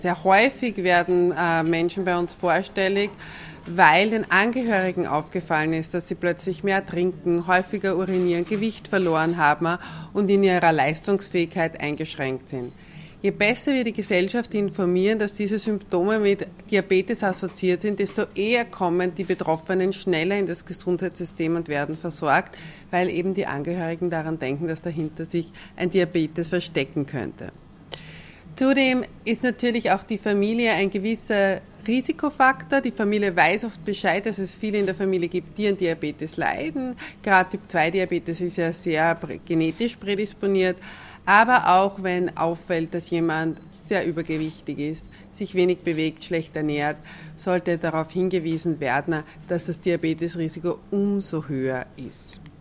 Sehr häufig werden Menschen bei uns vorstellig, weil den Angehörigen aufgefallen ist, dass sie plötzlich mehr trinken, häufiger urinieren, Gewicht verloren haben und in ihrer Leistungsfähigkeit eingeschränkt sind. Je besser wir die Gesellschaft informieren, dass diese Symptome mit Diabetes assoziiert sind, desto eher kommen die Betroffenen schneller in das Gesundheitssystem und werden versorgt, weil eben die Angehörigen daran denken, dass dahinter sich ein Diabetes verstecken könnte. Zudem ist natürlich auch die Familie ein gewisser Risikofaktor. Die Familie weiß oft Bescheid, dass es viele in der Familie gibt, die an Diabetes leiden. Gerade Typ-2-Diabetes ist ja sehr genetisch prädisponiert. Aber auch wenn auffällt, dass jemand sehr übergewichtig ist, sich wenig bewegt, schlecht ernährt, sollte darauf hingewiesen werden, dass das Diabetesrisiko umso höher ist.